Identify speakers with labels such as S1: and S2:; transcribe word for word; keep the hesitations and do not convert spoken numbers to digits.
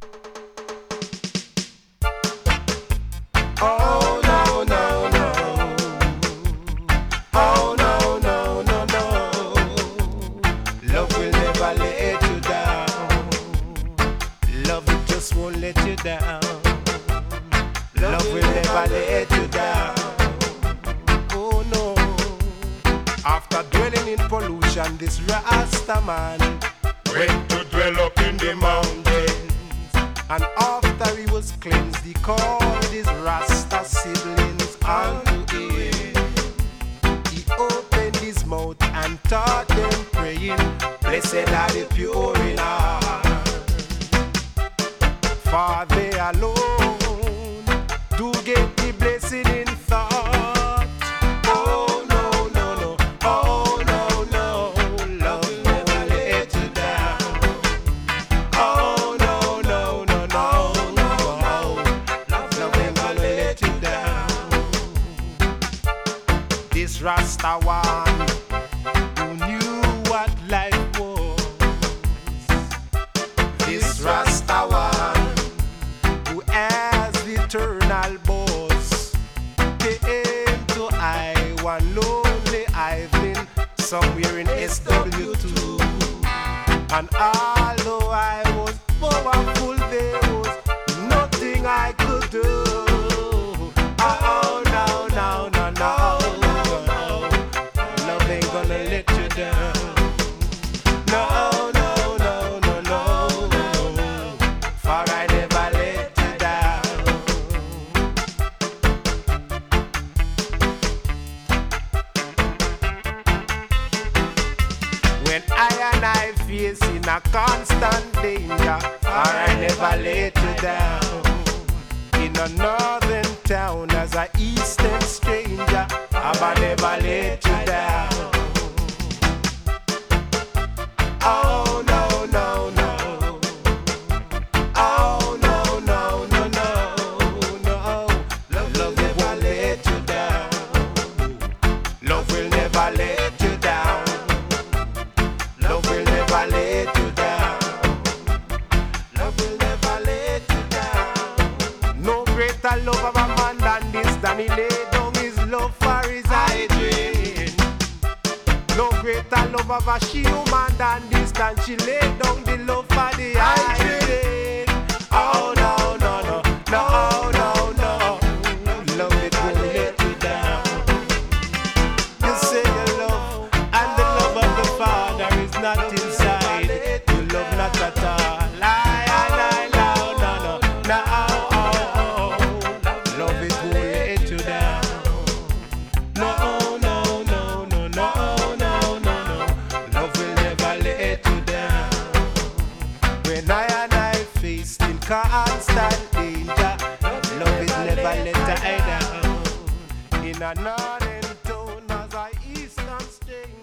S1: Oh no, no, no. Oh no, no, no, no. Love will never let you down. Love it just won't let you down. Love will never let you down. Oh no. After dwelling in pollution, this Rasta man went to dwell up in the mountains. And after he was cleansed, he called his Rasta siblings unto him. He opened his mouth and taught them praying, blessed are the pure in heart, for they alone do get the blessing in thought. Oh no, no, no. Oh no, no. Love never let you down. Oh no, no, no, no, no. Love never let you down. This Rasta one who knew what life was. This Rasta one who has the eternal boss came to I, one lonely island somewhere in S W two. And although I was powerful, there was nothing I could do. Oh no, no, no, no, no. Love ain't gonna let you down. No, no, no, no, no, for I never let you down. When I and I facing a constant danger, for I never let you down. In a northern town as a eastern stranger, I never let you down. Oh no, no, no. Oh no, no, no, no, no. Love will never let you down. Love will never let you down. Love will never let you down. Love will never let you down. No greater love of a man than this, than he laid down his love for his hygiene. No greater love of a she woman than this, than she laid down the love for the hygiene. Oh no, no, no, no, no, no. Love it won't let you down. You say you love, and the love of the Father is not inside. You love not at all. Lie, lie, lie, no, no, no, no. Love it won't let you down. No, no, no, no, no, no, no, no. Love will never let you down. When I and I faced in constant danger, love is never let her down. In a northern town as a eastern stranger.